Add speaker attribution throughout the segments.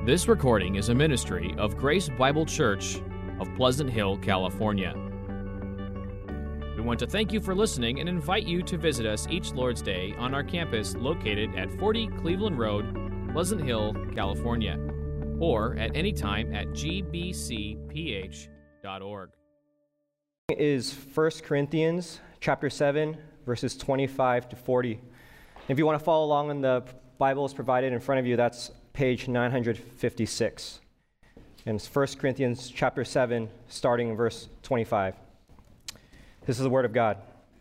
Speaker 1: This recording is a ministry of Grace Bible Church of Pleasant Hill, California. We want to thank you for listening and invite you to visit us each Lord's Day on our campus located at 40 Cleveland Road, Pleasant Hill, California, or at any time at gbcph.org.
Speaker 2: Is 1 Corinthians chapter 7, verses 25 to 40. If you want to follow along in the Bibles provided in front of you, that's page 956. And it's 1 Corinthians chapter 7, starting in verse 25. This is the word of God.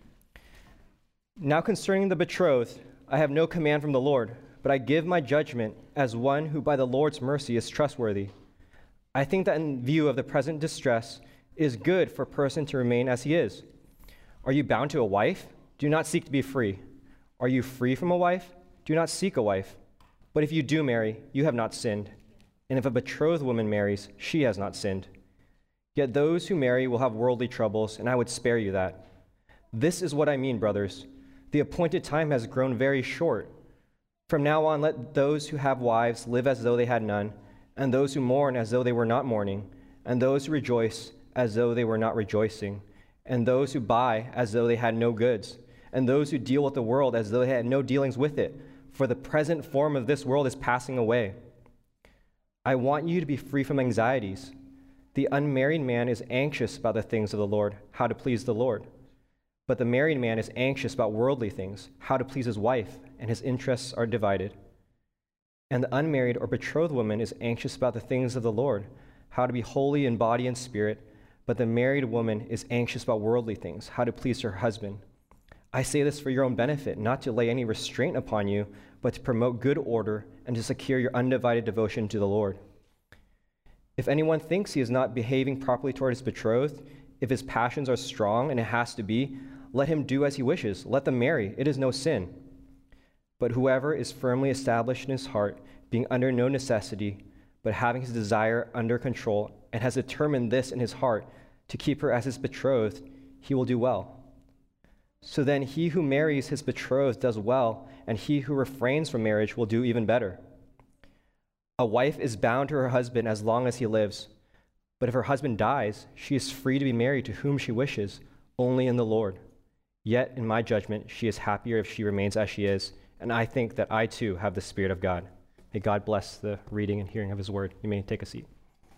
Speaker 2: Now concerning the betrothed, I have no command from the Lord, but I give my judgment as one who by the Lord's mercy is trustworthy. I think that in view of the present distress, it is good for a person to remain as he is. Are you bound to a wife? Do not seek to be free. Are you free from a wife? Do not seek a wife. But if you do marry, you have not sinned. And if a betrothed woman marries, she has not sinned. Yet those who marry will have worldly troubles, and I would spare you that. This is what I mean, brothers. The appointed time has grown very short. From now on, let those who have wives live as though they had none, and those who mourn as though they were not mourning, and those who rejoice as though they were not rejoicing, and those who buy as though they had no goods, and those who deal with the world as though they had no dealings with it. For the present form of this world is passing away. I want you to be free from anxieties. The unmarried man is anxious about the things of the Lord, how to please the Lord. But the married man is anxious about worldly things, how to please his wife, and his interests are divided. And the unmarried or betrothed woman is anxious about the things of the Lord, how to be holy in body and spirit. But the married woman is anxious about worldly things, how to please her husband. I say this for your own benefit, not to lay any restraint upon you, but to promote good order and to secure your undivided devotion to the Lord. If anyone thinks he is not behaving properly toward his betrothed, if his passions are strong, and it has to be, let him do as he wishes. Let them marry. It is no sin. But whoever is firmly established in his heart, being under no necessity, but having his desire under control, and has determined this in his heart, to keep her as his betrothed, he will do well. So then he who marries his betrothed does well, and he who refrains from marriage will do even better. A wife is bound to her husband as long as he lives, but if her husband dies, she is free to be married to whom she wishes, only in the Lord. Yet, in my judgment, she is happier if she remains as she is, and I think that I too have the Spirit of God. May God bless the reading and hearing of his word. You may take a seat.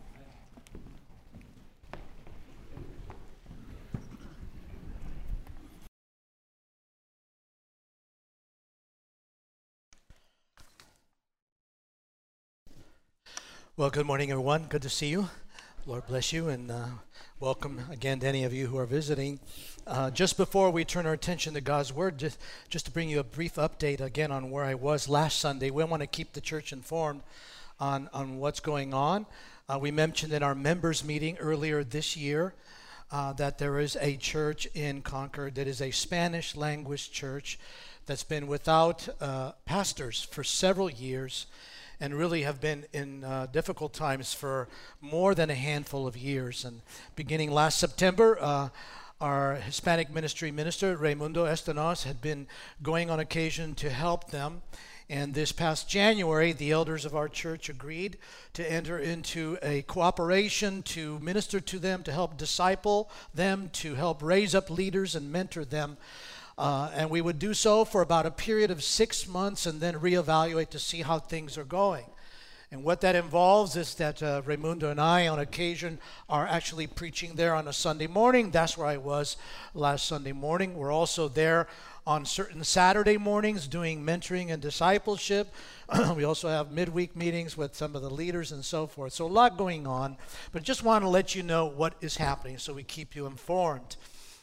Speaker 3: Well, good morning, everyone. Good to see you. Lord bless you, and welcome again to any of you who are visiting. Just before we turn our attention to God's Word, just to bring you a brief update again on where I was last Sunday. We want to keep the church informed on what's going on. We mentioned in our members meeting earlier this year that there is a church in Concord that is a Spanish language church that's been without pastors for several years, and really have been in difficult times for more than a handful of years. And beginning last September, our Hispanic minister, Raimundo Estanos, had been going on occasion to help them. And this past January, the elders of our church agreed to enter into a cooperation to minister to them, to help disciple them, to help raise up leaders and mentor them. And we would do so for about a period of 6 months and then reevaluate to see how things are going. And what that involves is that Raimundo and I, on occasion, are actually preaching there on a Sunday morning. That's where I was last Sunday morning. We're also there on certain Saturday mornings doing mentoring and discipleship. We also have midweek meetings with some of the leaders and so forth. So a lot going on, but just want to let you know what is happening so we keep you informed.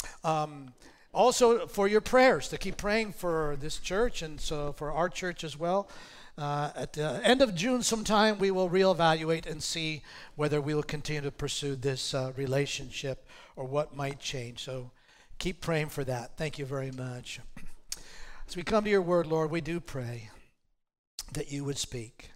Speaker 3: Also, for your prayers, to keep praying for this church and so for our church as well. At the end of June sometime, we will reevaluate and see whether we will continue to pursue this relationship or what might change. So keep praying for that. Thank you very much. As we come to your word, Lord, we do pray that you would speak.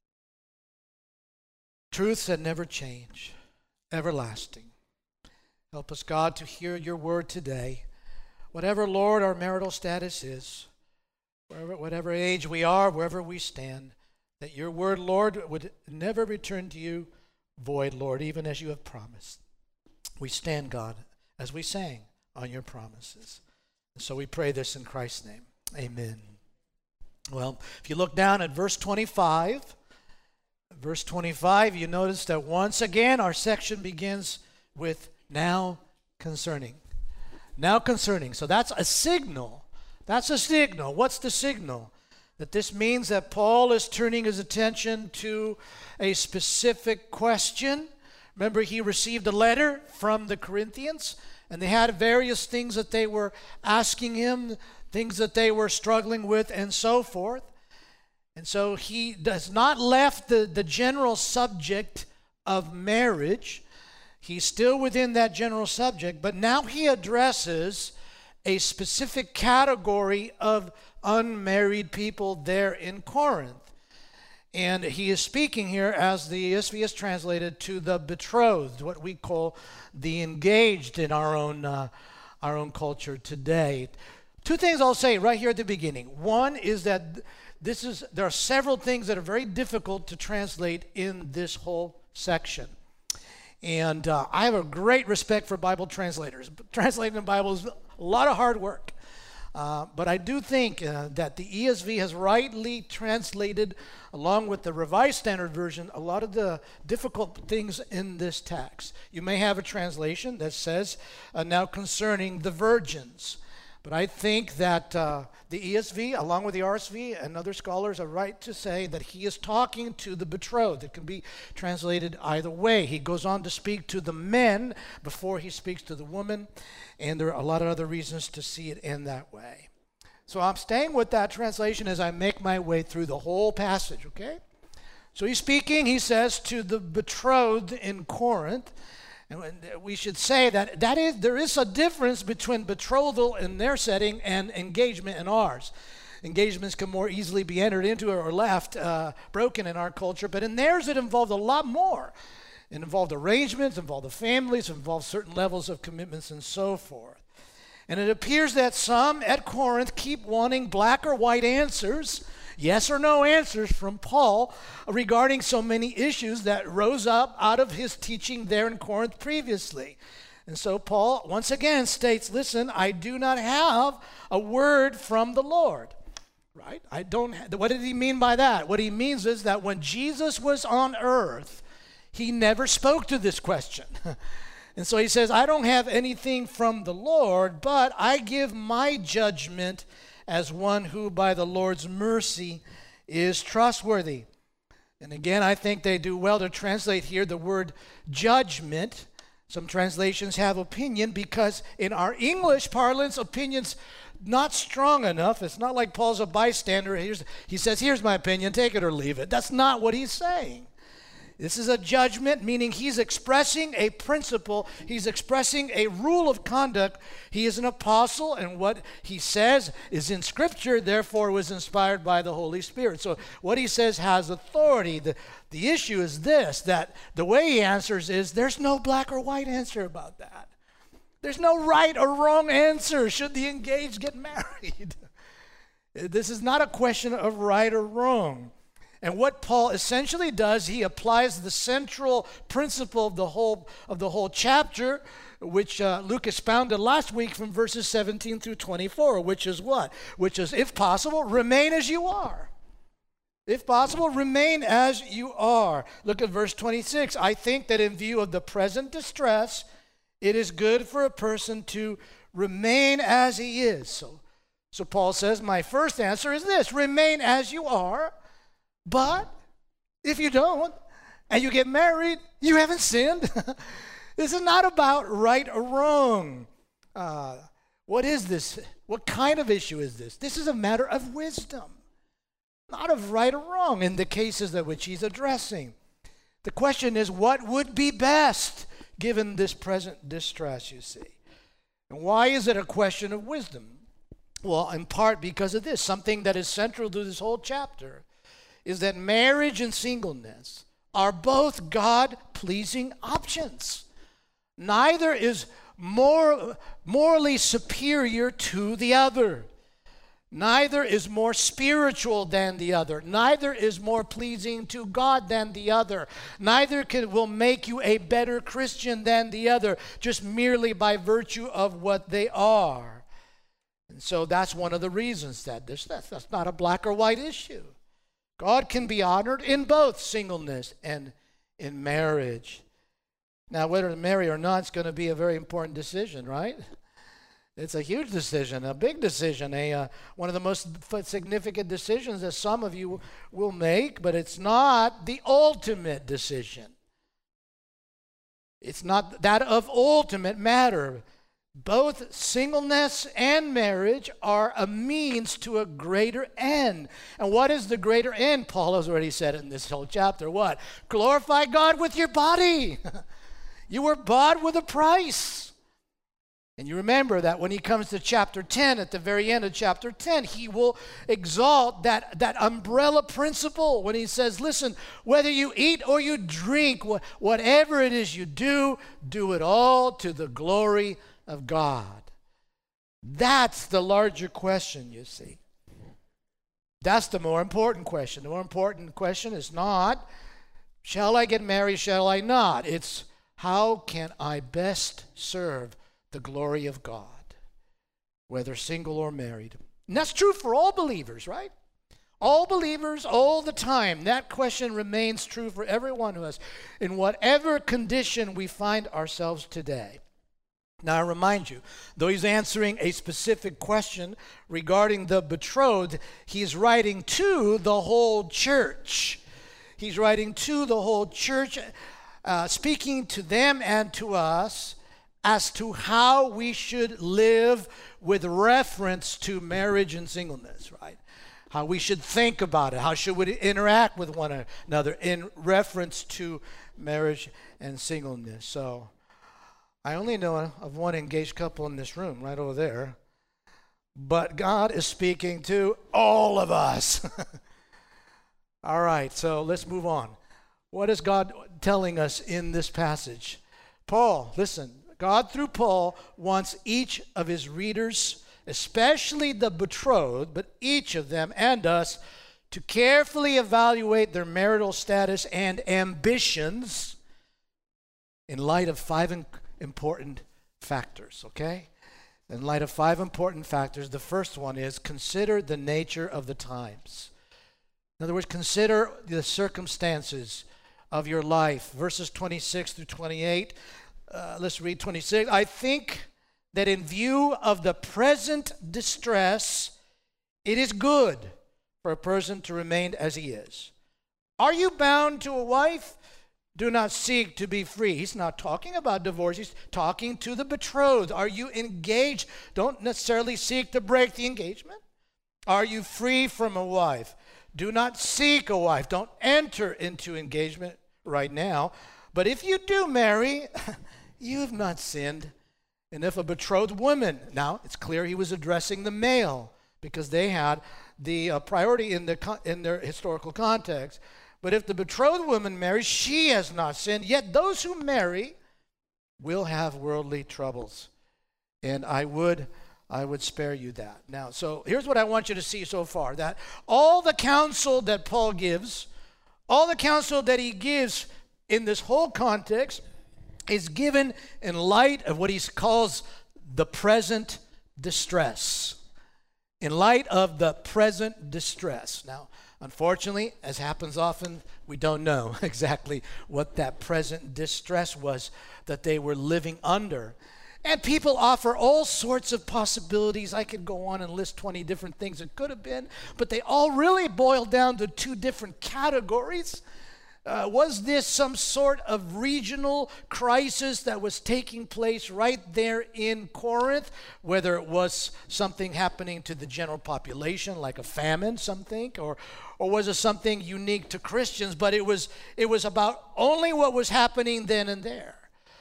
Speaker 3: Truths that never change, everlasting. Help us, God, to hear your word today. Whatever, Lord, our marital status is, whatever age we are, wherever we stand, that your word, Lord, would never return to you void, Lord, even as you have promised. We stand, God, as we sang on your promises. And so we pray this in Christ's name. Amen. Well, if you look down at verse 25, you notice that once again our section begins with now concerning. Now concerning. So that's a signal. That's a signal. What's the signal? That this means that Paul is turning his attention to a specific question. Remember, he received a letter from the Corinthians, and they had various things that they were asking him, things that they were struggling with, and so forth. And so he does not left the general subject of marriage. He's still within that general subject, but now he addresses a specific category of unmarried people there in Corinth. And he is speaking here, as the ESV is translated, to the betrothed, what we call the engaged in our own culture today. Two things I'll say right here at the beginning. One is that there are several things that are very difficult to translate in this whole section. And I have a great respect for Bible translators. Translating the Bible is a lot of hard work. But I do think that the ESV has rightly translated, along with the Revised Standard Version, a lot of the difficult things in this text. You may have a translation that says, now concerning the virgins. But I think that the ESV, along with the RSV and other scholars, are right to say that he is talking to the betrothed. It can be translated either way. He goes on to speak to the men before he speaks to the woman, and there are a lot of other reasons to see it in that way. So I'm staying with that translation as I make my way through the whole passage, okay? So he's speaking, he says, to the betrothed in Corinth. And we should say that there is a difference between betrothal in their setting and engagement in ours. Engagements can more easily be entered into or left broken in our culture, but in theirs it involved a lot more. It involved arrangements, involved the families, involved certain levels of commitments and so forth. And it appears that some at Corinth keep wanting black or white answers, yes or no answers from Paul regarding so many issues that rose up out of his teaching there in Corinth previously. And so Paul once again states, listen, I do not have a word from the Lord. Right? What did he mean by that? What he means is that when Jesus was on earth, he never spoke to this question. And so he says, I don't have anything from the Lord, but I give my judgment as one who by the Lord's mercy is trustworthy. And again, I think they do well to translate here the word judgment. Some translations have opinion because in our English parlance, opinion's not strong enough. It's not like Paul's a bystander. He says, here's my opinion, take it or leave it. That's not what he's saying. This is a judgment, meaning he's expressing a principle. He's expressing a rule of conduct. He is an apostle, and what he says is in Scripture, therefore was inspired by the Holy Spirit. So what he says has authority. The issue is this, that the way he answers is there's no black or white answer about that. There's no right or wrong answer. Should the engaged get married? This is not a question of right or wrong. And what Paul essentially does, he applies the central principle of the whole chapter, which Luke expounded last week from verses 17 through 24, which is what? Which is, if possible, remain as you are. If possible, remain as you are. Look at verse 26. I think that in view of the present distress, it is good for a person to remain as he is. So Paul says, my first answer is this, remain as you are. But if you don't, and you get married, you haven't sinned. This is not about right or wrong. What is this? What kind of issue is this? This is a matter of wisdom, not of right or wrong in the cases that which he's addressing. The question is, what would be best given this present distress, you see? And why is it a question of wisdom? Well, in part because of this, something that is central to this whole chapter is that marriage and singleness are both God-pleasing options. Neither is morally superior to the other. Neither is more spiritual than the other. Neither is more pleasing to God than the other. Neither will make you a better Christian than the other, just merely by virtue of what they are. And so that's one of the reasons that that's not a black or white issue. God can be honored in both singleness and in marriage. Now, whether to marry or not is going to be a very important decision, right? It's a huge decision, a big decision, one of the most significant decisions that some of you will make, but it's not the ultimate decision. It's not that of ultimate matter. Both singleness and marriage are a means to a greater end. And what is the greater end? Paul has already said it in this whole chapter. What? Glorify God with your body. You were bought with a price. And you remember that when he comes to chapter 10, at the very end of chapter 10, he will exalt that umbrella principle when he says, listen, whether you eat or you drink, whatever it is you do, do it all to the glory of God. That's the larger question, you see. That's the more important question. The more important question is not, shall I get married, shall I not? It's, how can I best serve the glory of God, whether single or married? And that's true for all believers, right? All believers, all the time. That question remains true for every one of us in whatever condition we find ourselves today. Now, I remind you, though he's answering a specific question regarding the betrothed, he's writing to the whole church. He's writing to the whole church, speaking to them and to us as to how we should live with reference to marriage and singleness, right? How we should think about it, how should we interact with one another in reference to marriage and singleness. So I only know of one engaged couple in this room, right over there, but God is speaking to all of us. All right, so let's move on. What is God telling us in this passage? Paul, listen. God, through Paul, wants each of his readers, especially the betrothed, but each of them and us, to carefully evaluate their marital status and ambitions in light of 5 important factors, okay? In light of 5 important factors, the first one is consider the nature of the times. In other words, consider the circumstances of your life. Verses 26 through 28. Let's read 26. I think that in view of the present distress, it is good for a person to remain as he is. Are you bound to a wife? Do not seek to be free. He's not talking about divorce. He's talking to the betrothed. Are you engaged? Don't necessarily seek to break the engagement. Are you free from a wife? Do not seek a wife. Don't enter into engagement right now. But if you do marry, you have not sinned. And if a betrothed woman, now it's clear he was addressing the male because they had the priority in their historical context. But if the betrothed woman marries, she has not sinned. Yet those who marry will have worldly troubles. And I would spare you that. Now, so here's what I want you to see so far, that all the counsel that Paul gives, all the counsel that he gives in this whole context is given in light of what he calls the present distress. In light of the present distress. Now, unfortunately, as happens often, we don't know exactly what that present distress was that they were living under. And people offer all sorts of possibilities. I could go on and list 20 different things it could have been, but they all really boil down to 2 different categories. Was this some sort of regional crisis that was taking place right there in Corinth? Whether it was something happening to the general population, like a famine, some think, or was it something unique to Christians? But it was about only what was happening then and there.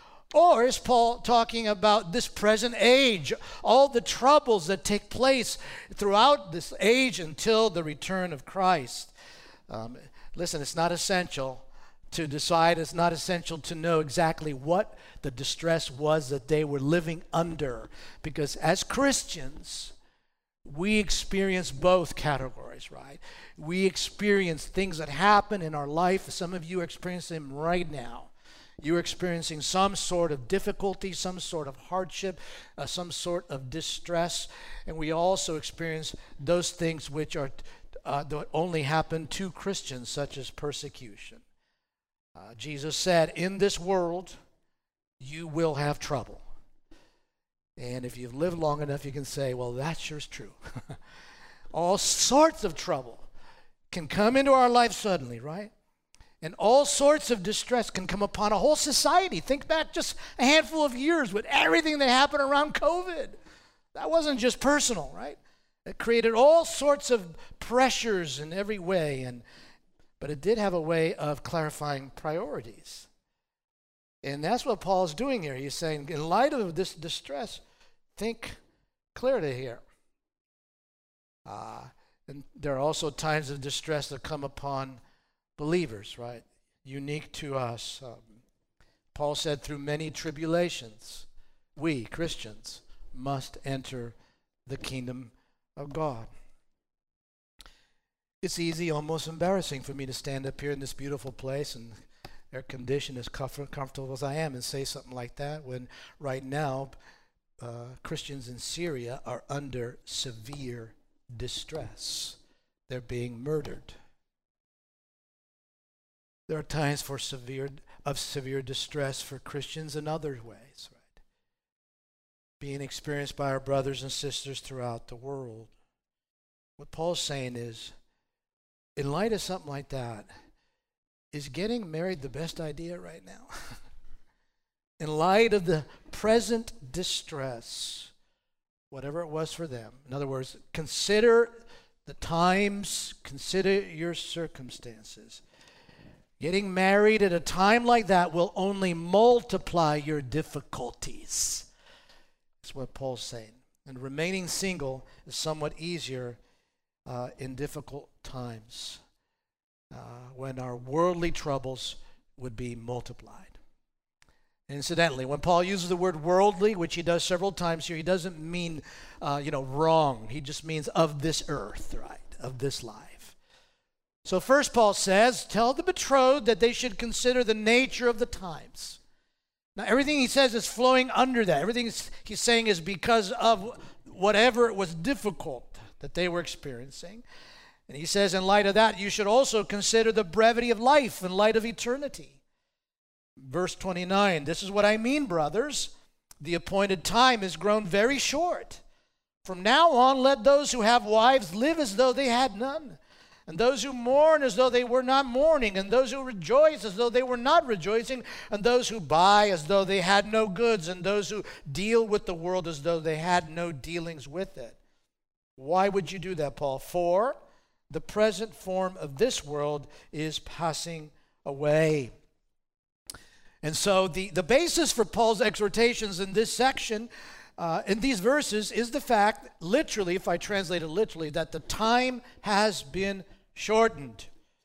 Speaker 3: Or is Paul talking about this present age, all the troubles that take place throughout this age until the return of Christ? Listen, it's not essential to decide. It's not essential to know exactly what the distress was that they were living under. Because as Christians, we experience both categories, right? We experience things that happen in our life. Some of you are experiencing them right now. You're experiencing some sort of difficulty, some sort of hardship, some sort of distress. And we also experience those things which are that only happen to Christians, such as persecution. Jesus said, in this world, you will have trouble. And if you've lived long enough, you can say, well, that sure is true. All sorts of trouble can come into our life suddenly, right? And all sorts of distress can come upon a whole society. Think back just a handful of years with everything that happened around COVID. That wasn't just personal, right? It created all sorts of pressures in every way, but it did have a way of clarifying priorities. And that's what Paul's doing here. He's saying, in light of this distress, think clearly here. And there are also times of distress that come upon believers, right? Unique to us. Paul said, through many tribulations, we, Christians, must enter the kingdom of God. It's easy, almost embarrassing for me to stand up here in this beautiful place and air conditioned as comfortable as I am and say something like that when right now Christians in Syria are under severe distress. They're being murdered. There are times for severe distress for Christians in other ways, right? Being experienced by our brothers and sisters throughout the world. What Paul's saying is, in light of something like that, is getting married the best idea right now? In light of the present distress, whatever it was for them. In other words, consider the times, consider your circumstances. Getting married at a time like that will only multiply your difficulties. That's what Paul's saying. And remaining single is somewhat easier in difficult times when our worldly troubles would be multiplied. Incidentally, when Paul uses the word worldly, which he does several times here, he doesn't mean, wrong. He just means of this earth, right? Of this life. So first Paul says, tell the betrothed that they should consider the nature of the times. Now everything he says is flowing under that. Everything he's saying is because of whatever it was difficult that they were experiencing. And he says, in light of that, you should also consider the brevity of life in light of eternity. Verse 29, this is what I mean, brothers. The appointed time is grown very short. From now on, let those who have wives live as though they had none, and those who mourn as though they were not mourning, and those who rejoice as though they were not rejoicing, and those who buy as though they had no goods, and those who deal with the world as though they had no dealings with it. Why would you do that, Paul? For the present form of this world is passing away. And so the basis for Paul's exhortations in this section, in these verses, is the fact, literally, if I translate it literally, that the time has been shortened.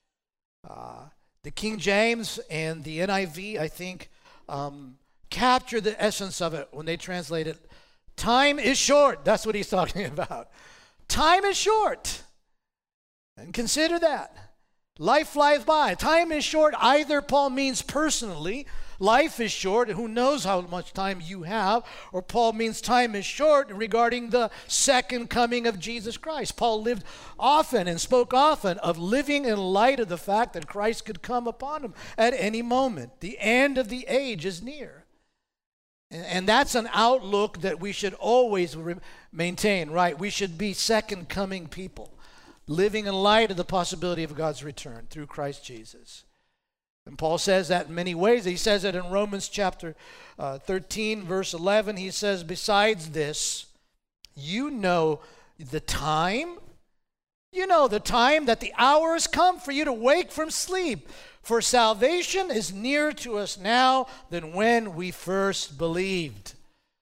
Speaker 3: The King James and the NIV, I think, capture the essence of it when they translate it. Time is short. That's what he's talking about. Time is short. And consider that. Life flies by. Time is short. Either Paul means personally, life is short, and who knows how much time you have, or Paul means time is short regarding the second coming of Jesus Christ. Paul lived often and spoke often of living in light of the fact that Christ could come upon him at any moment. The end of the age is near. And that's an outlook that we should always maintain, right? We should be second coming people, living in light of the possibility of God's return through Christ Jesus. And Paul says that in many ways. He says it in Romans chapter 13, verse 11. He says, besides this, you know the time. You know the time that the hour has come for you to wake from sleep. For salvation is nearer to us now than when we first believed.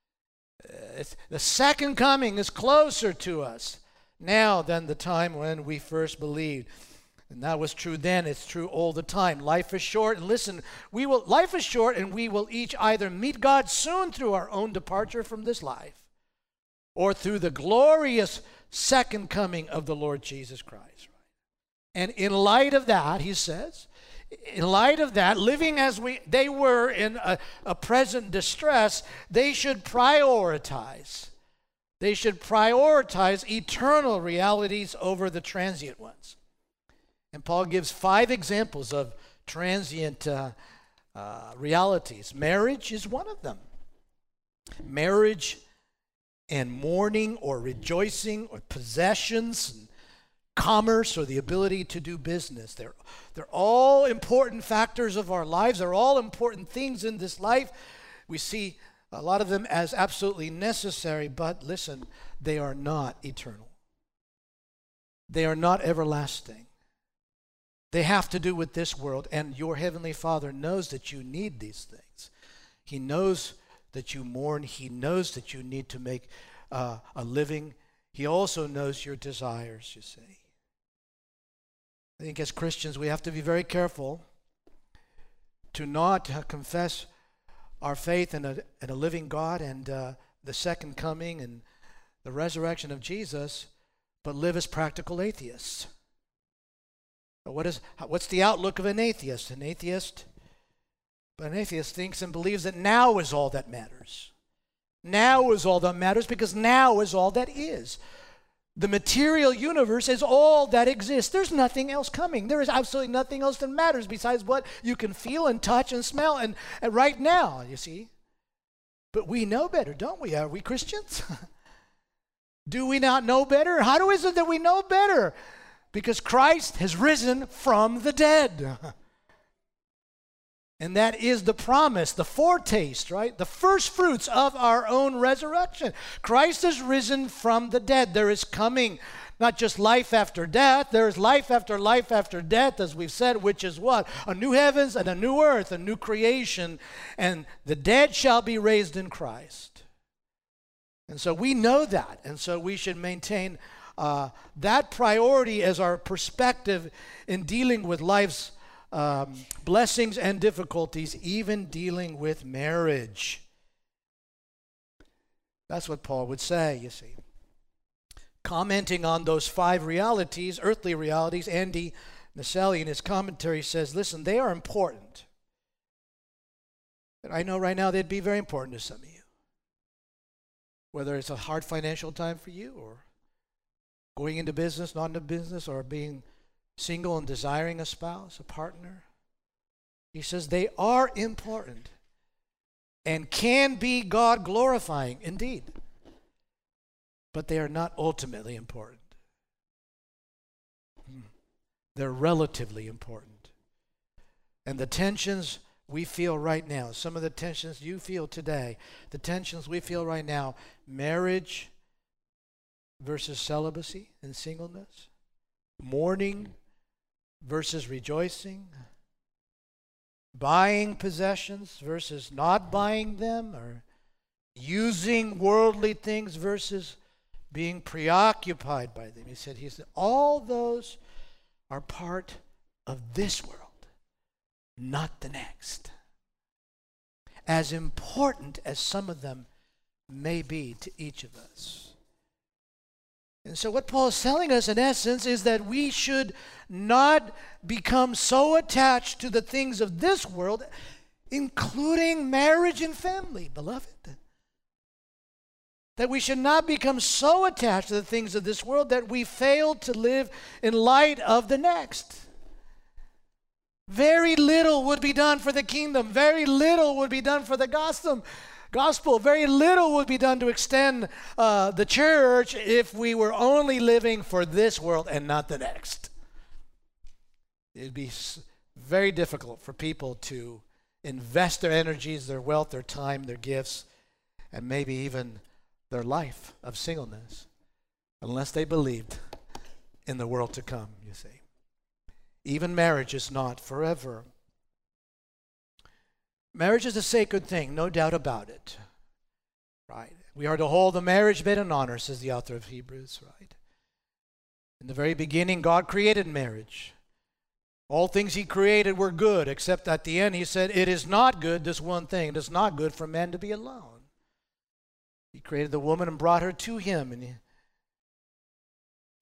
Speaker 3: The second coming is closer to us now than the time when we first believed. And that was true then, it's true all the time. Life is short, and listen, life is short, and we will each either meet God soon through our own departure from this life, or through the glorious second coming of the Lord Jesus Christ. And in light of that, he says, in light of that, living as they were in a present distress, they should prioritize. They should prioritize eternal realities over the transient ones. And Paul gives 5 examples of transient realities. Marriage is one of them. Marriage and mourning or rejoicing or possessions and commerce or the ability to do business. They're all important factors of our lives. They're all important things in this life. We see a lot of them as absolutely necessary, but listen, they are not eternal. They are not everlasting. They have to do with this world, and your Heavenly Father knows that you need these things. He knows that you mourn. He knows that you need to make a living. He also knows your desires, you see. I think as Christians we have to be very careful to not confess our faith in a living God and the second coming and the resurrection of Jesus, but live as practical atheists. What's the outlook of an atheist? An atheist thinks and believes that now is all that matters. Now is all that matters because now is all that is. The material universe is all that exists. There's nothing else coming. There is absolutely nothing else that matters besides what you can feel and touch and smell and right now, you see. But we know better, don't we? Are we Christians? Do we not know better? How is it that we know better? Because Christ has risen from the dead. And that is the promise, the foretaste, right? The first fruits of our own resurrection. Christ has risen from the dead. There is coming not just life after death. There is life after death, as we've said, which is what? A new heavens and a new earth, a new creation. And the dead shall be raised in Christ. And so we know that. And so we should maintain that priority as our perspective in dealing with life's blessings and difficulties, even dealing with marriage. That's what Paul would say, you see. Commenting on those 5 realities, earthly realities, Andy Naselli in his commentary says, listen, they are important. And I know right now they'd be very important to some of you. Whether it's a hard financial time for you, or going into business, not into business, or being single and desiring a spouse, a partner. He says they are important and can be God glorifying indeed, but they are not ultimately important. They're relatively important. And the tensions we feel right now, some of the tensions you feel today, the tensions we feel right now, marriage versus celibacy and singleness, mourning versus rejoicing, buying possessions versus not buying them, or using worldly things versus being preoccupied by them. He said, all those are part of this world, not the next. As important as some of them may be to each of us. And so what Paul is telling us in essence is that we should not become so attached to the things of this world, including marriage and family, beloved. That we should not become so attached to the things of this world that we fail to live in light of the next. Very little would be done for the kingdom. Very little would be done for the gospel. Very little would be done to extend the church if we were only living for this world and not the next. It'd be very difficult for people to invest their energies, their wealth, their time, their gifts, and maybe even their life of singleness, unless they believed in the world to come, you see. Even marriage is not forever. Marriage is a sacred thing, no doubt about it. Right? We are to hold the marriage bed in honor, says the author of Hebrews, right? In the very beginning, God created marriage. All things he created were good, except at the end he said, it is not good, this one thing, it is not good for man to be alone. He created the woman and brought her to him, and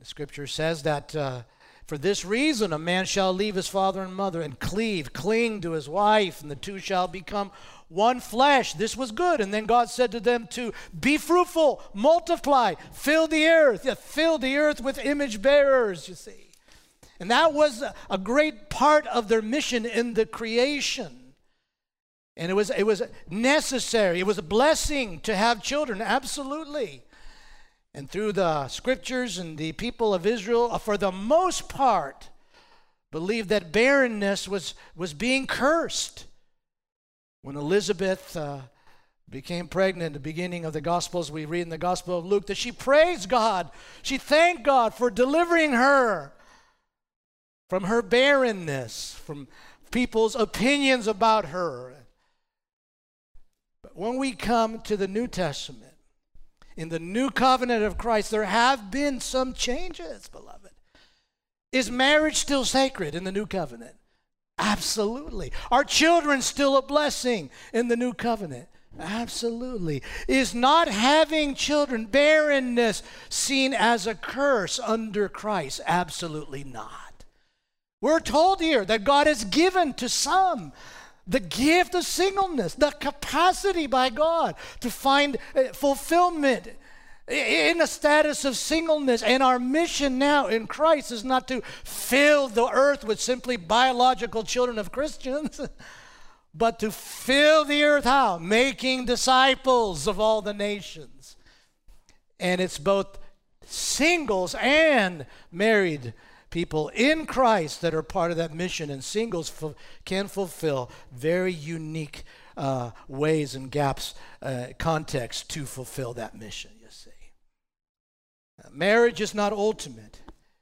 Speaker 3: The scripture says that for this reason a man shall leave his father and mother and cling to his wife, and the two shall become one flesh. This was good. And then God said to them to be fruitful, multiply, fill the earth. Yeah, fill the earth with image bearers, you see. And that was a great part of their mission in the creation. And it was necessary. It was a blessing to have children, absolutely. And through the scriptures and the people of Israel, for the most part, believed that barrenness was being cursed. When Elizabeth became pregnant at the beginning of the Gospels, we read in the Gospel of Luke that she praised God. She thanked God for delivering her from her barrenness, from people's opinions about her. But when we come to the New Testament, in the new covenant of Christ, there have been some changes, beloved. Is marriage still sacred in the new covenant? Absolutely. Are children still a blessing in the new covenant? Absolutely. Is not having children, barrenness, seen as a curse under Christ? Absolutely not. We're told here that God has given to some the gift of singleness, the capacity by God to find fulfillment in a status of singleness. And our mission now in Christ is not to fill the earth with simply biological children of Christians, but to fill the earth how? Making disciples of all the nations. And it's both singles and married people in Christ that are part of that mission, and singles can fulfill very unique ways and gaps, context to fulfill that mission, you see. Marriage is not ultimate.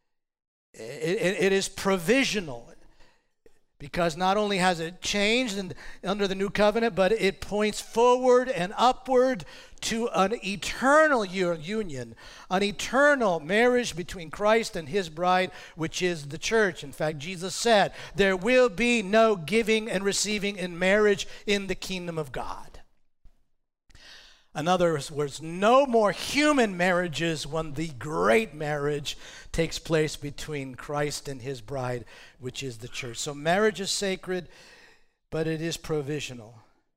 Speaker 3: It is provisional, because not only has it changed under the new covenant, but it points forward and upward to an eternal union, an eternal marriage between Christ and his bride, which is the church. In fact, Jesus said, there will be no giving and receiving in marriage in the kingdom of God. In other words, no more human marriages when the great marriage takes place between Christ and his bride, which is the church. So marriage is sacred, but it is provisional.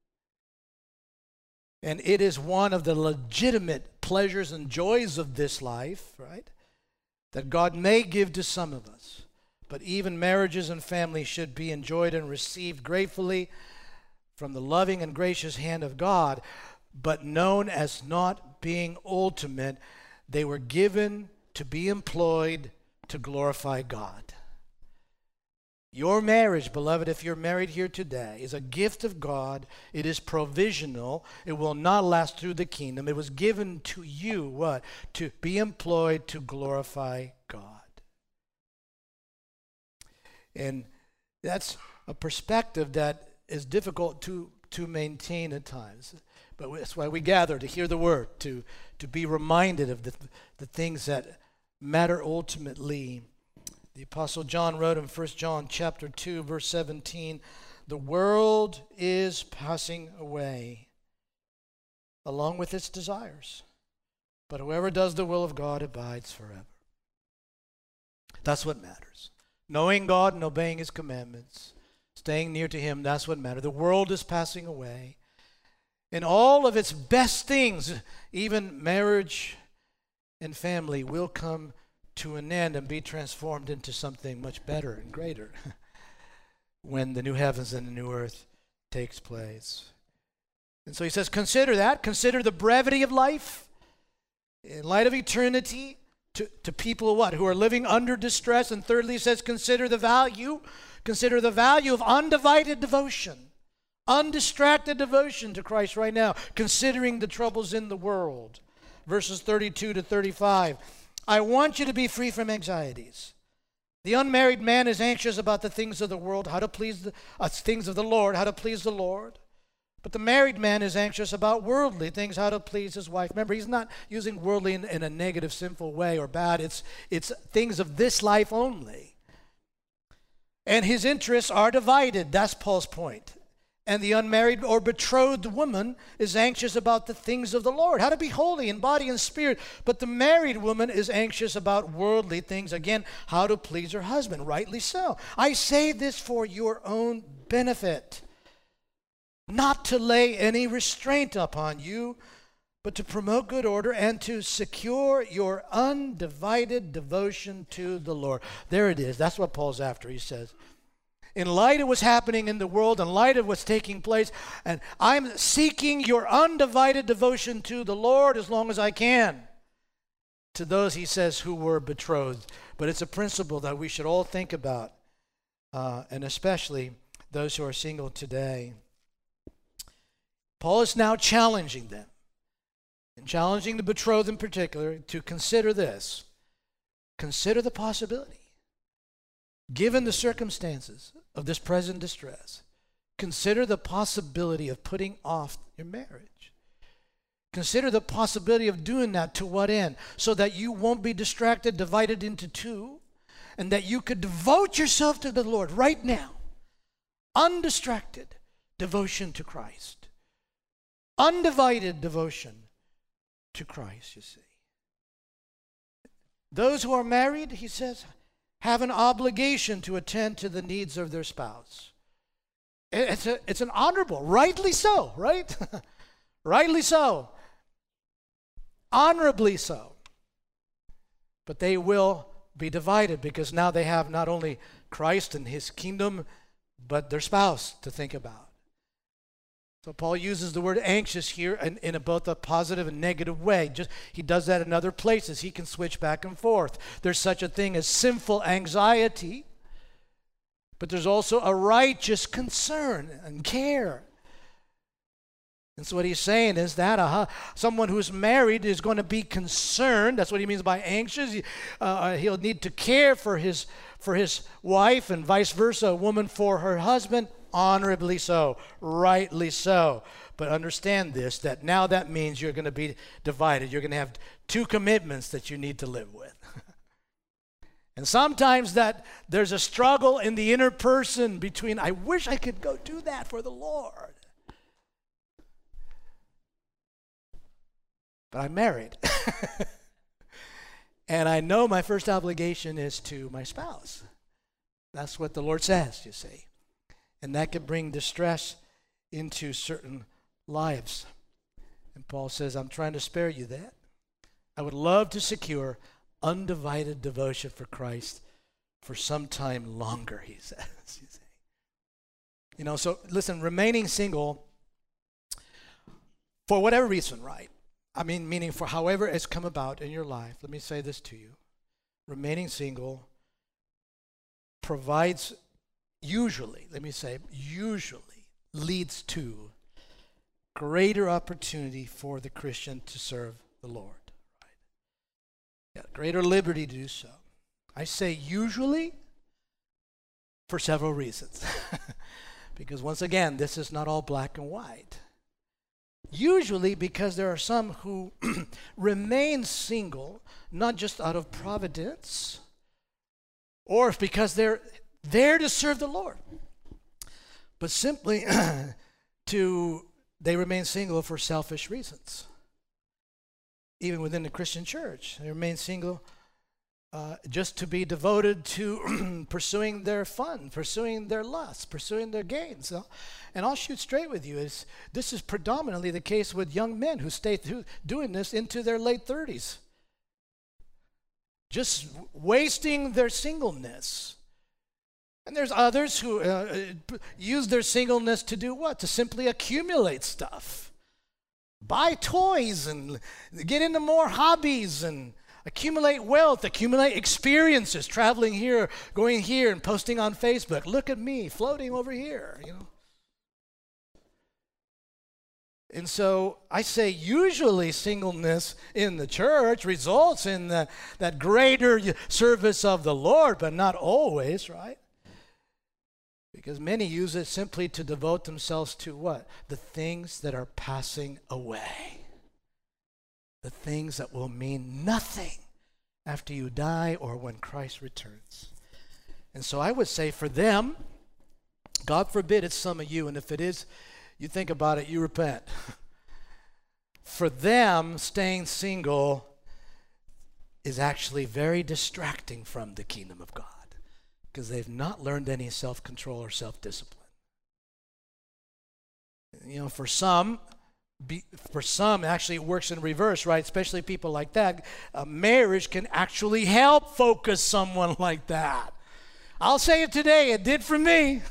Speaker 3: And it is one of the legitimate pleasures and joys of this life, right, that God may give to some of us. But even marriages and families should be enjoyed and received gratefully from the loving and gracious hand of God, but known as not being ultimate. They were given to be employed to glorify God. Your marriage, beloved, if you're married here today, is a gift of God. It is provisional. It will not last through the kingdom. It was given to you, what? To be employed to glorify God. And that's a perspective that is difficult to maintain at times. But that's why we gather, to hear the word, to be reminded of the things that matter ultimately. The Apostle John wrote in 1 John chapter 2, verse 17, the world is passing away along with its desires, but whoever does the will of God abides forever. That's what matters. Knowing God and obeying his commandments, staying near to him, that's what matters. The world is passing away, and all of its best things, even marriage and family, will come to an end and be transformed into something much better and greater when the new heavens and the new earth takes place. And so he says, consider that. Consider the brevity of life in light of eternity to people what? Who are living under distress. And thirdly, he says, consider the value of undivided devotion, undistracted devotion to Christ right now, considering the troubles in the world. Verses 32 to 35. I want you to be free from anxieties. The unmarried man is anxious about the things of the world, how to please things of the Lord, how to please the Lord. But the married man is anxious about worldly things, how to please his wife. Remember, he's not using worldly in a negative, sinful way or bad. It's things of this life only. And his interests are divided. That's Paul's point. And the unmarried or betrothed woman is anxious about the things of the Lord, how to be holy in body and spirit. But the married woman is anxious about worldly things, again, how to please her husband, rightly so. I say this for your own benefit, not to lay any restraint upon you, but to promote good order and to secure your undivided devotion to the Lord. There it is. That's what Paul's after. He says, in light of what's happening in the world, in light of what's taking place, and I'm seeking your undivided devotion to the Lord as long as I can. To those, he says, who were betrothed. But it's a principle that we should all think about, and especially those who are single today. Paul is now challenging them, and challenging the betrothed in particular, to consider this. Consider the possibility, given the circumstances of this present distress, consider the possibility of putting off your marriage. Consider the possibility of doing that. To what end? So that you won't be distracted, divided into two, and that you could devote yourself to the Lord right now. Undistracted devotion to Christ. Undivided devotion to Christ, you see. Those who are married, he says, have an obligation to attend to the needs of their spouse. It's an honorable, rightly so, right? Rightly so. Honorably so. But they will be divided because now they have not only Christ and his kingdom, but their spouse to think about. So Paul uses the word anxious here in both a positive and negative way. He does that in other places. He can switch back and forth. There's such a thing as sinful anxiety, but there's also a righteous concern and care. And so what he's saying is that someone who's married is going to be concerned. That's what he means by anxious. He'll need to care for his wife, and vice versa, a woman for her husband. Honorably so, rightly so. But understand this, that now that means you're going to be divided. You're going to have two commitments that you need to live with. And sometimes that there's a struggle in the inner person between, I wish I could go do that for the Lord, but I'm married. And I know my first obligation is to my spouse. That's what the Lord says, you see. And that can bring distress into certain lives. And Paul says, I'm trying to spare you that. I would love to secure undivided devotion for Christ for some time longer, he says. You know, so listen, remaining single for whatever reason, right? I mean, meaning for however it's come about in your life. Let me say this to you. Remaining single provides usually leads to greater opportunity for the Christian to serve the Lord. Right? Yeah, greater liberty to do so. I say usually for several reasons. Because once again, this is not all black and white. Usually because there are some who remain single, not just out of providence, or because they're there to serve the Lord, but simply they remain single for selfish reasons. Even within the Christian church, they remain single just to be devoted to pursuing their fun, pursuing their lust, pursuing their gains. And I'll shoot straight with you. This is predominantly the case with young men who stay doing this into their late 30s. Just wasting their singleness. And there's others who use their singleness to do what? To simply accumulate stuff. Buy toys and get into more hobbies and accumulate wealth, accumulate experiences, traveling here, going here, and posting on Facebook. Look at me, floating over here, you know. And so I say usually singleness in the church results in that greater service of the Lord, but not always, right? Because many use it simply to devote themselves to what? The things that are passing away. The things that will mean nothing after you die or when Christ returns. And so I would say for them, God forbid it's some of you, and if it is, you think about it, you repent. For them, staying single is actually very distracting from the kingdom of God because they've not learned any self-control or self-discipline. You know, for some, actually it works in reverse, right? Especially people like that. Marriage can actually help focus someone like that. I'll say it today, it did for me.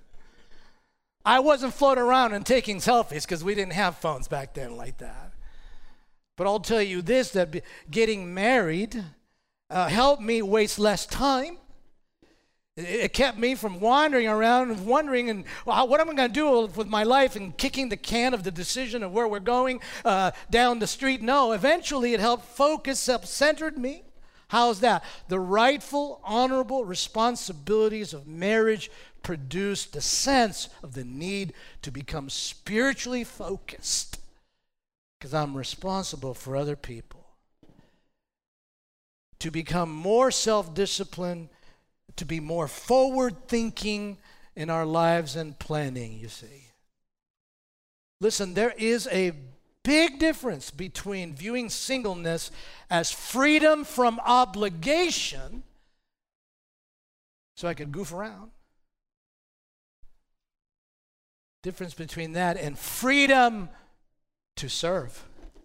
Speaker 3: I wasn't floating around and taking selfies because we didn't have phones back then like that. But I'll tell you this, that getting married helped me waste less time. It kept me from wandering around and wondering, and what am I going to do with my life and kicking the can of the decision of where we're going down the street? No, eventually it helped focus, self-centered me. How's that? The rightful, honorable responsibilities of marriage produced the sense of the need to become spiritually focused because I'm responsible for other people. To become more self-disciplined, to be more forward-thinking in our lives and planning, you see. Listen, there is a big difference between viewing singleness as freedom from obligation so I could goof around. Difference between that and freedom to serve.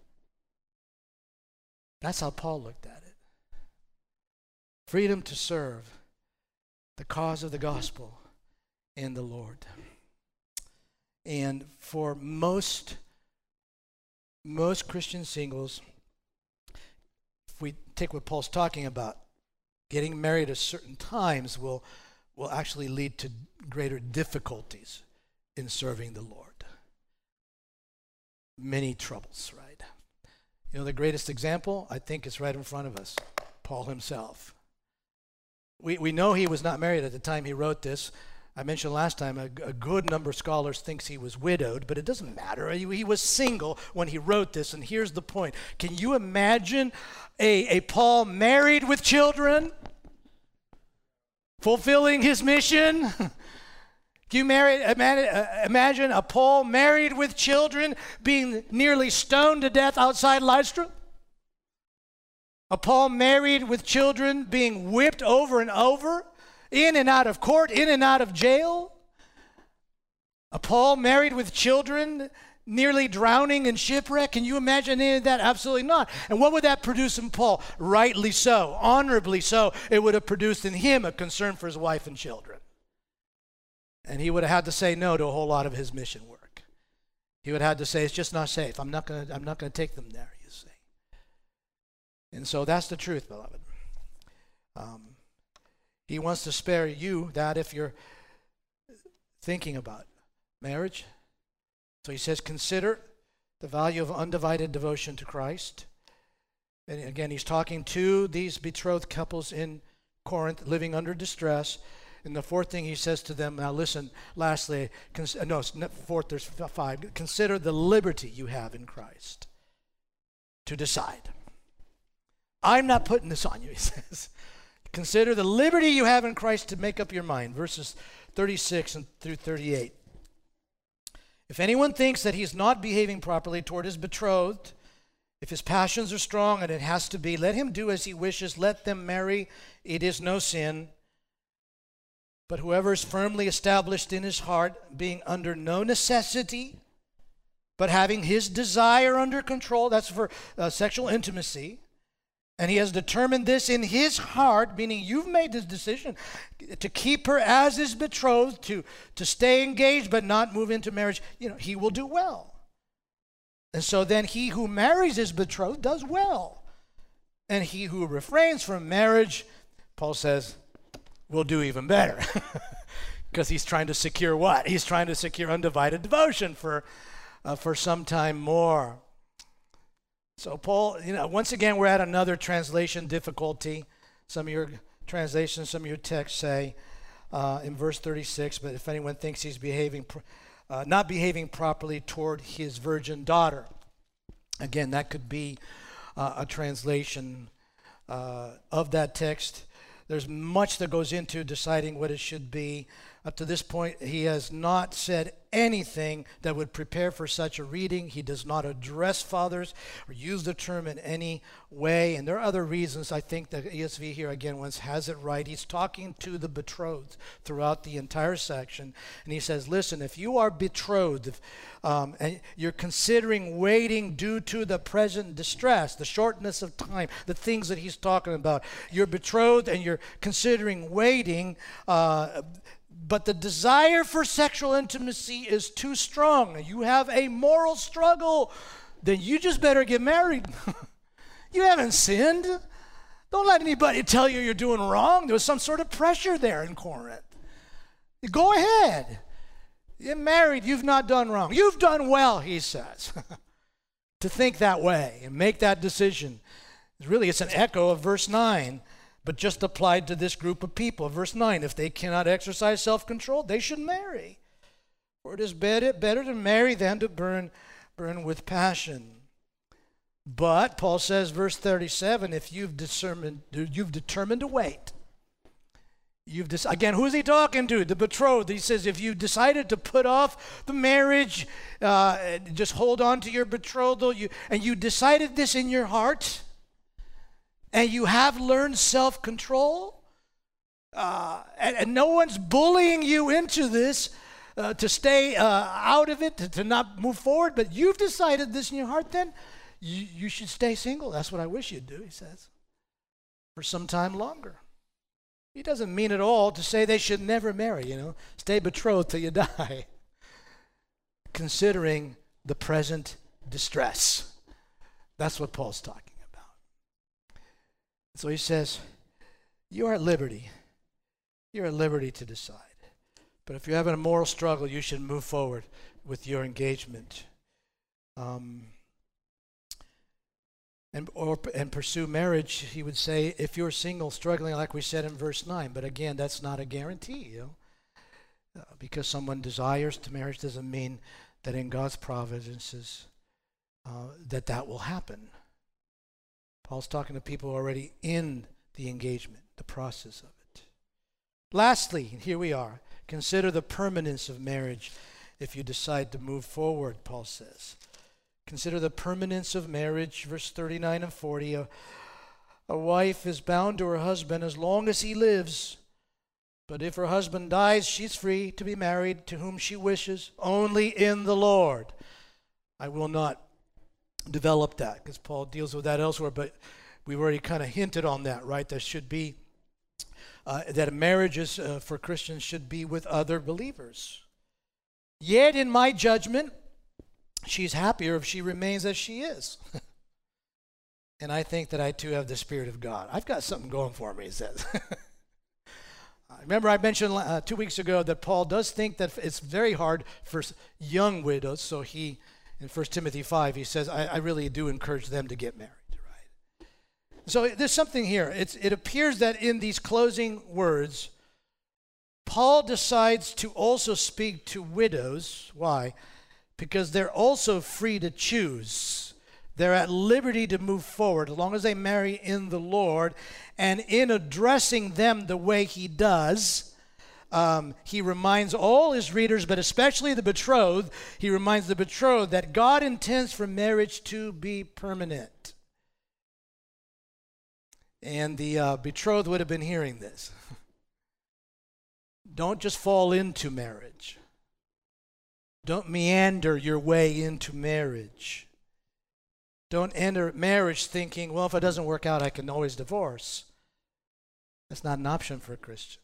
Speaker 3: That's how Paul looked at it. Freedom to serve the cause of the gospel in the Lord. And for most Christian singles, if we take what Paul's talking about, getting married at certain times will actually lead to greater difficulties in serving the Lord. Many troubles, right? You know, the greatest example, I think, is right in front of us, Paul himself. We know he was not married at the time he wrote this. I mentioned last time a good number of scholars thinks he was widowed, but it doesn't matter. He was single when he wrote this, and here's the point. Can you imagine a Paul married with children, fulfilling his mission? Can you imagine a Paul married with children being nearly stoned to death outside Lystra? A Paul married with children being whipped over and over, in and out of court, in and out of jail? A Paul married with children nearly drowning in shipwreck? Can you imagine any of that? Absolutely not. And what would that produce in Paul? Rightly so, honorably so. It would have produced in him a concern for his wife and children. And he would have had to say no to a whole lot of his mission work. He would have had to say, it's just not safe. I'm not going to take them there, you see. And so that's the truth, beloved. He wants to spare you that if you're thinking about marriage. So he says, consider the value of undivided devotion to Christ. And again, he's talking to these betrothed couples in Corinth living under distress. And the fourth thing he says to them, now listen, lastly, there's five. Consider the liberty you have in Christ to decide. I'm not putting this on you, he says. Consider the liberty you have in Christ to make up your mind. Verses 36 and through 38. If anyone thinks that he's not behaving properly toward his betrothed, if his passions are strong, and it has to be, let him do as he wishes. Let them marry. It is no sin. But whoever is firmly established in his heart, being under no necessity, but having his desire under control, that's for sexual intimacy, and he has determined this in his heart, meaning you've made this decision to keep her as his betrothed, to stay engaged but not move into marriage, he will do well. And so then he who marries his betrothed does well. And he who refrains from marriage, Paul says, will do even better. Because he's trying to secure what? He's trying to secure undivided devotion for some time more. So Paul, once again, we're at another translation difficulty. Some of your translations, some of your texts say in verse 36, but if anyone thinks he's not behaving properly toward his virgin daughter. Again, that could be a translation of that text. There's much that goes into deciding what it should be. Up to this point, he has not said anything that would prepare for such a reading. He does not address fathers or use the term in any way. And there are other reasons. I think that ESV here again once has it right. He's talking to the betrothed throughout the entire section. And he says, listen, if you are betrothed and you're considering waiting due to the present distress, the shortness of time, the things that he's talking about, you're betrothed and you're considering waiting, but the desire for sexual intimacy is too strong, you have a moral struggle, then you just better get married. You haven't sinned. Don't let anybody tell you you're doing wrong. There was some sort of pressure there in Corinth. Go ahead. Get married. You've not done wrong. You've done well, he says. To think that way and make that decision. Really, it's an echo of verse 9. But just applied to this group of people. Verse 9, if they cannot exercise self-control, they should marry. For it is better to marry than to burn with passion. But, Paul says, verse 37, if you've determined to wait. Again, who is he talking to? The betrothed. He says, if you've decided to put off the marriage, just hold on to your betrothal, and you decided this in your heart, and you have learned self-control, and no one's bullying you into this to stay out of it, to not move forward, but you've decided this in your heart, then you should stay single. That's what I wish you'd do, he says, for some time longer. He doesn't mean at all to say they should never marry, stay betrothed till you die, considering the present distress. That's what Paul's talking. So he says, you are at liberty. You're at liberty to decide. But if you're having a moral struggle, you should move forward with your engagement. And pursue marriage, he would say, if you're single, struggling, like we said in verse 9. But again, that's not a guarantee. Because someone desires to marriage doesn't mean that in God's providences that will happen. Paul's talking to people already in the engagement, the process of it. Lastly, here we are. Consider the permanence of marriage if you decide to move forward, Paul says. Consider the permanence of marriage, verse 39 and 40. A wife is bound to her husband as long as he lives. But if her husband dies, she's free to be married to whom she wishes, only in the Lord. I will not develop that because Paul deals with that elsewhere, but we've already kind of hinted on that, right? There should be, that marriages for Christians should be with other believers. Yet in my judgment, she's happier if she remains as she is. And I think that I too have the Spirit of God. I've got something going for me, he says. Remember I mentioned 2 weeks ago that Paul does think that it's very hard for young widows, so he, in 1 Timothy 5, he says, I really do encourage them to get married, right? So there's something here. It appears that in these closing words, Paul decides to also speak to widows. Why? Because they're also free to choose. They're at liberty to move forward as long as they marry in the Lord. And in addressing them the way he does, he reminds all his readers, but especially the betrothed, he reminds the betrothed that God intends for marriage to be permanent. And the betrothed would have been hearing this. Don't just fall into marriage. Don't meander your way into marriage. Don't enter marriage thinking, well, if it doesn't work out, I can always divorce. That's not an option for a Christian.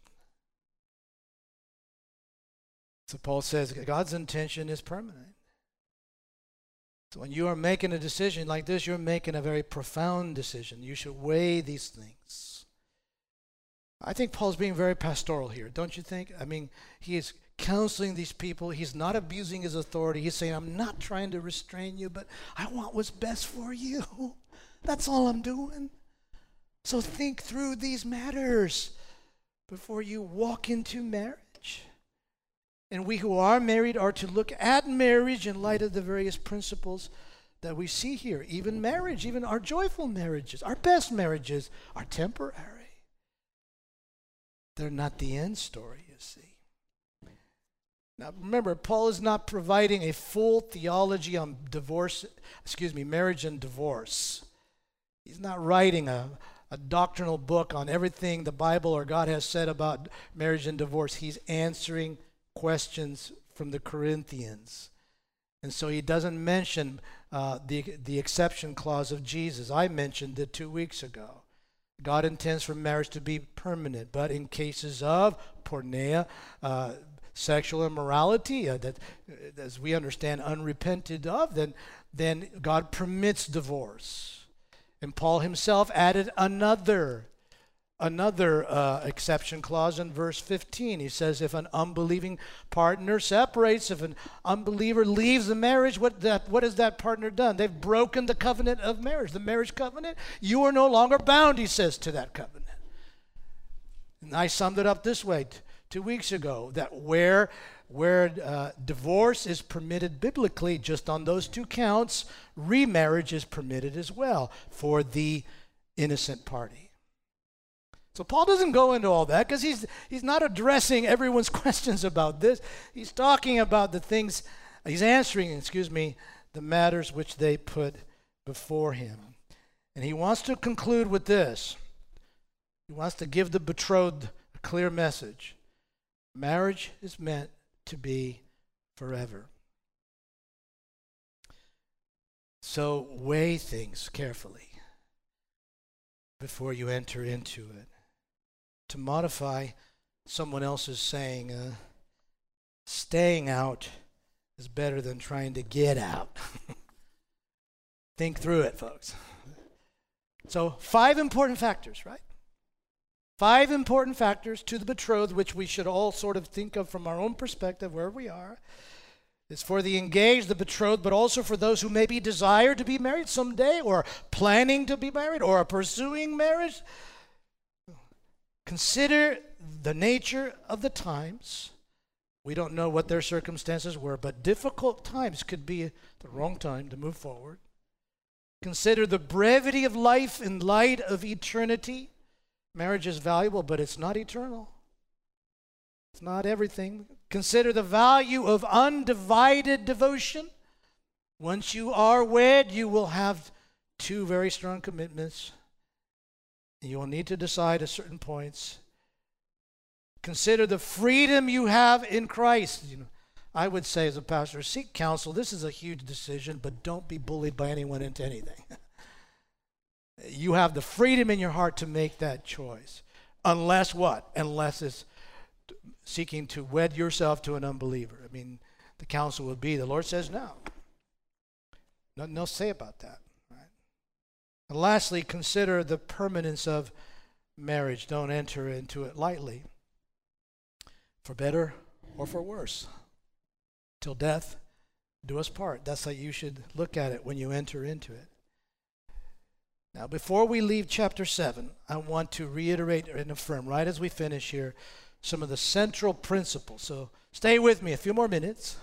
Speaker 3: So Paul says God's intention is permanent. So when you are making a decision like this, you're making a very profound decision. You should weigh these things. I think Paul's being very pastoral here, don't you think? I mean, he is counseling these people. He's not abusing his authority. He's saying, I'm not trying to restrain you, but I want what's best for you. That's all I'm doing. So think through these matters before you walk into marriage. And we who are married are to look at marriage in light of the various principles that we see here. Even marriage, even our joyful marriages, our best marriages are temporary. they're not the end story, you see. Now remember, Paul is not providing a full theology on marriage and divorce. He's not writing a doctrinal book on everything the Bible or God has said about marriage and divorce. He's answering questions from the Corinthians. And so he doesn't mention the exception clause of Jesus. I mentioned it 2 weeks ago. God intends for marriage to be permanent, but in cases of porneia, sexual immorality, that, as we understand, unrepented of, then God permits divorce. And Paul himself added another exception clause in verse 15. He says, if an unbelieving partner separates, if an unbeliever leaves the marriage, what has that partner done? They've broken the covenant of marriage, the marriage covenant. You are no longer bound, he says, to that covenant. And I summed it up this way 2 weeks ago, that where divorce is permitted biblically, just on those 2 counts, remarriage is permitted as well for the innocent party. So Paul doesn't go into all that because he's not addressing everyone's questions about this. He's talking about he's answering the matters which they put before him. And he wants to conclude with this. He wants to give the betrothed a clear message. Marriage is meant to be forever. So weigh things carefully before you enter into it. To modify someone else's saying, staying out is better than trying to get out. Think through it, folks. So 5 important factors, right? 5 important factors to the betrothed, which we should all sort of think of from our own perspective, where we are. It's for the engaged, the betrothed, but also for those who maybe desire to be married someday, or planning to be married, or are pursuing marriage. Consider the nature of the times. We don't know what their circumstances were, but difficult times could be the wrong time to move forward. Consider the brevity of life in light of eternity. Marriage is valuable, but it's not eternal. It's not everything. Consider the value of undivided devotion. Once you are wed, you will have 2 very strong commitments. You will need to decide at certain points. Consider the freedom you have in Christ. I would say as a pastor, seek counsel. This is a huge decision, but don't be bullied by anyone into anything. You have the freedom in your heart to make that choice. Unless what? Unless it's seeking to wed yourself to an unbeliever. I mean, the counsel would be, the Lord says no. Nothing else to say about that. Right? And lastly, consider the permanence of marriage. Don't enter into it lightly. For better or for worse. Till death do us part. That's how you should look at it when you enter into it. Now, before we leave chapter 7, I want to reiterate and affirm, right as we finish here, some of the central principles. So stay with me a few more minutes.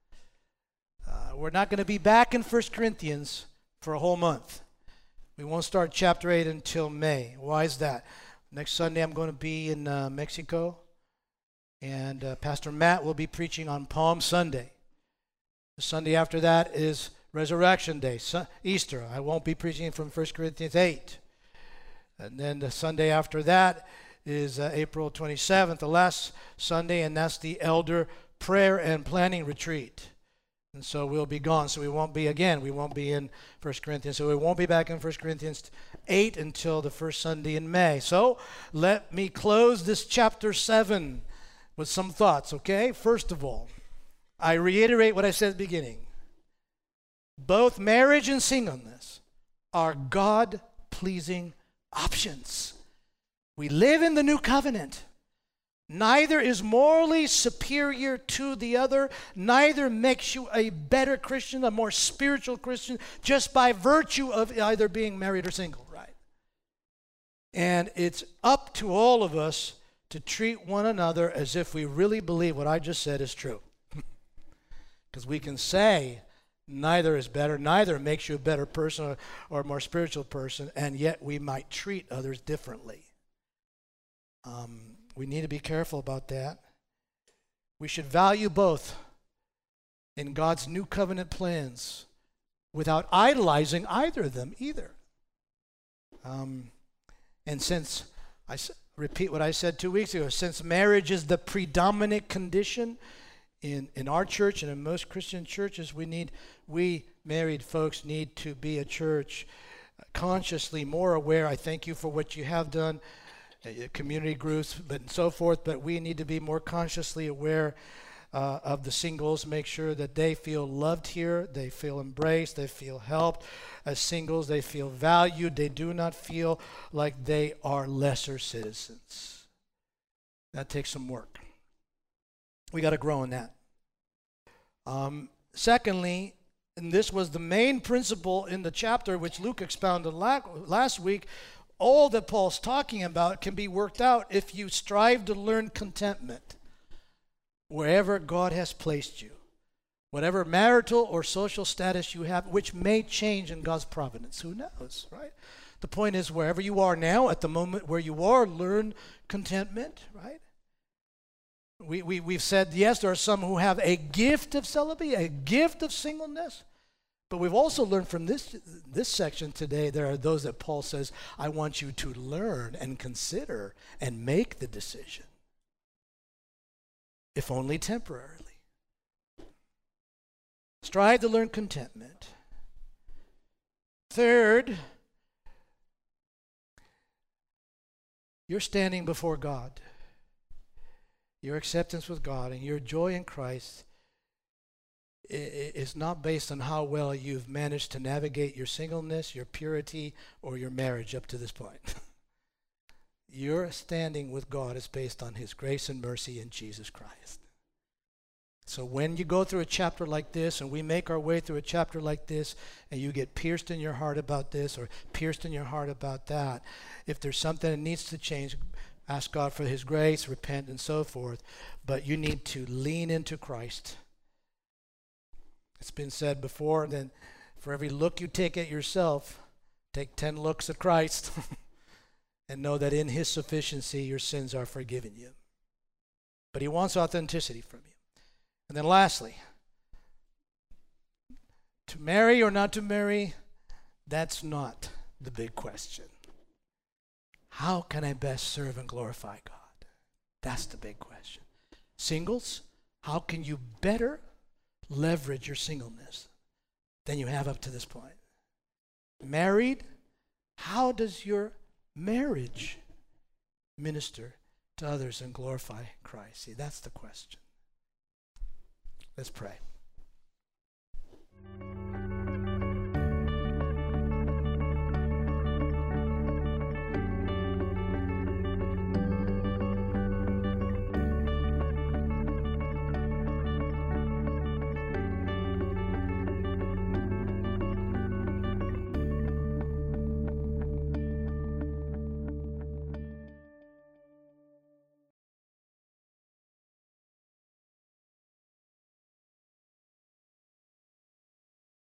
Speaker 3: We're not going to be back in 1 Corinthians for a whole month. We won't start chapter 8 until May. Why is that? Next Sunday I'm going to be in Mexico, and Pastor Matt will be preaching on Palm Sunday. The Sunday after that is Resurrection Day, Easter. I won't be preaching from 1 Corinthians 8. And then the Sunday after that is April 27th, the last Sunday, and that's the Elder Prayer and Planning Retreat. And so we'll be gone. So we won't be in 1 Corinthians. So we won't be back in 1 Corinthians 8 until the first Sunday in May. So let me close this chapter 7 with some thoughts, okay? First of all, I reiterate what I said at the beginning. Both marriage and singleness are God-pleasing options. We live in the new covenant. Neither is morally superior to the other. Neither makes you a better Christian, a more spiritual Christian, just by virtue of either being married or single, right? And it's up to all of us to treat one another as if we really believe what I just said is true. Because we can say neither is better, neither makes you a better person or a more spiritual person, and yet we might treat others differently. We need to be careful about that. We should value both in God's new covenant plans without idolizing either of them either. And since, repeat what I said 2 weeks ago, since marriage is the predominant condition in our church and in most Christian churches, we married folks need to be a church consciously more aware. I thank you for what you have done, community groups, but and so forth, but we need to be more consciously aware of the singles, make sure that they feel loved here, they feel embraced, they feel helped. As singles, they feel valued, they do not feel like they are lesser citizens. That takes some work. We got to grow in that. Secondly, and this was the main principle in the chapter which Luke expounded last week, all that Paul's talking about can be worked out if you strive to learn contentment wherever God has placed you, whatever marital or social status you have, which may change in God's providence. Who knows, right? The point is, wherever you are now, at the moment where you are, learn contentment, right? We've said, yes, there are some who have a gift of celibacy, a gift of singleness. But we've also learned from this section today, there are those that Paul says, I want you to learn and consider and make the decision, if only temporarily. Strive to learn contentment. Third, you're standing before God. Your acceptance with God and your joy in Christ is not based on how well you've managed to navigate your singleness, your purity, or your marriage up to this point. Your standing with God is based on His grace and mercy in Jesus Christ. So when you go through a chapter like this, and we make our way through a chapter like this, and you get pierced in your heart about this or pierced in your heart about that, if there's something that needs to change, ask God for His grace, repent, and so forth. But you need to lean into Christ. It's been said before, then for every look you take at yourself, take 10 looks at Christ and know that in His sufficiency your sins are forgiven you. But He wants authenticity from you. And then lastly, to marry or not to marry, that's not the big question. How can I best serve and glorify God? That's the big question. Singles, how can you better leverage your singleness than you have up to this point? Married, how does your marriage minister to others and glorify Christ? See, that's the question. Let's pray.